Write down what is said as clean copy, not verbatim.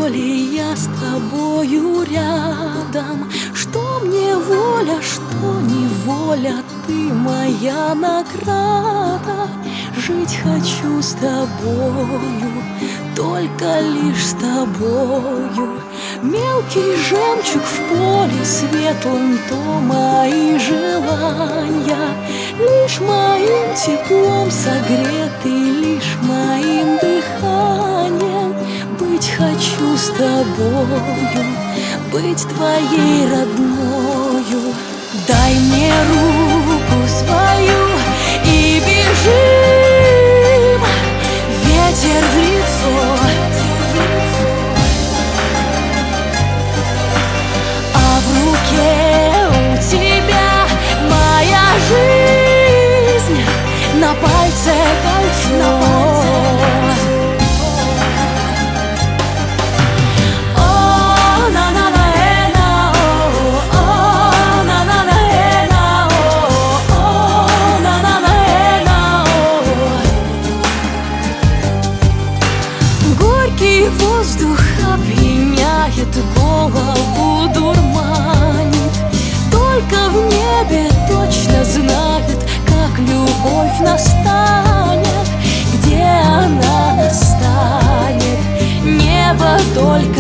коли я с тобою рядом. Что мне воля, что неволя, ты моя награда. Жить хочу с тобою, только лишь с тобою. Мелкий жемчуг в поле светлом, то мои желания. Лишь моим теплом согреты, лишь моим дыханием. Быть хочу с тобою, быть твоей родною. Дай мне руку свою и бежим. Ветер в лицо, а в руке у тебя моя жизнь. На пальце кольцо. Горький воздух опьяняет, голову дурманит. Только в небе точно знает, как любовь настанет. Где она настанет, небо только